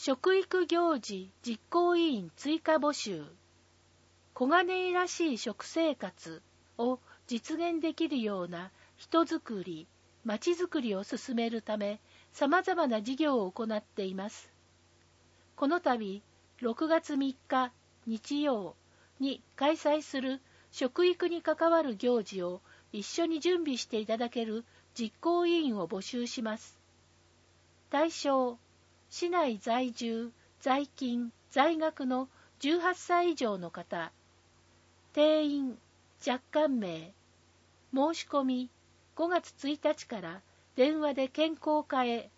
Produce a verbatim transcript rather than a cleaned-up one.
食育行事実行委員追加募集。小金井らしい食生活を実現できるような人づくり、まちづくりを進めるため、様々な事業を行っています。この度、ろくがつみっか日曜に開催する食育に関わる行事を一緒に準備していただける実行委員を募集します。対象、市内在住、在勤、在学のじゅうはっさい以上の方。定員、若干名。申し込み、ごがつついたちから電話で健康課へ